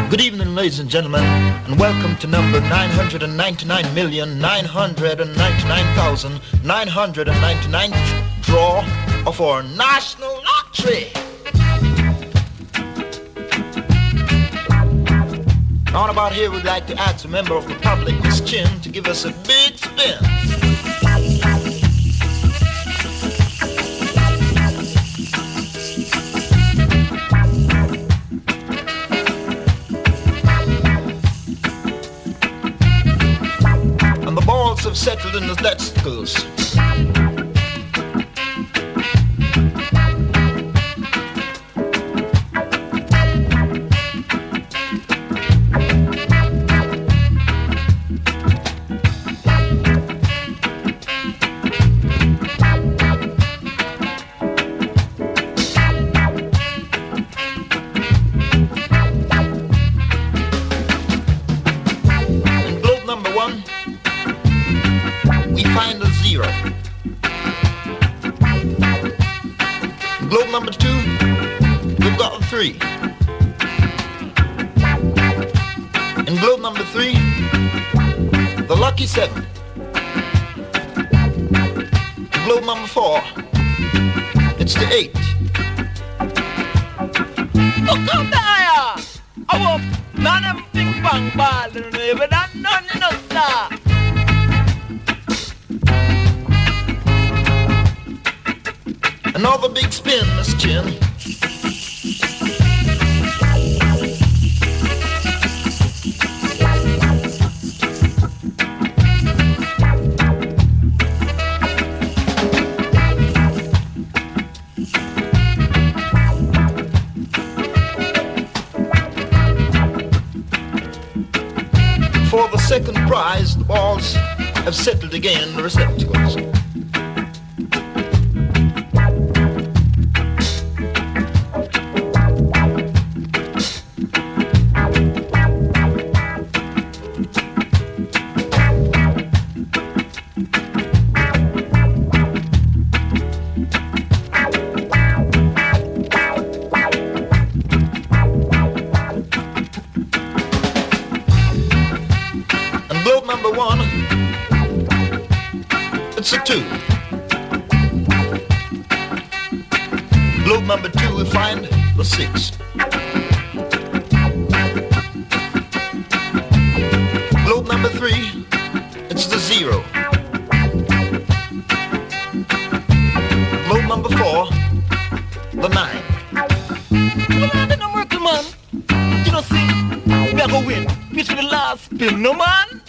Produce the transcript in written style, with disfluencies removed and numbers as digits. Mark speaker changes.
Speaker 1: Good evening, ladies and gentlemen, and welcome to number 999,999,999th draw of our national lottery. On about here, we'd like to ask a member of the public, Miss Chin, to give us a big spin. Have settled in the testicles. In globe number 1, we find a 0. In globe number 2, we've got a 3. In globe number 3, the lucky 7. In globe number 4, it's the 8.
Speaker 2: Look out there! I want none of them big bang ball, but that none in us, sir.
Speaker 1: Another big spin, Miss Chin. For the second prize, the balls have settled again in the receptacles. Globe number 1, it's a 2. Globe number 2, we find the 6. Globe number 3, it's the 0. Globe number 4, the 9.
Speaker 2: Well, I don't know, Merkel, man. You know, see, we are going to win. Which is the last spin, no, man?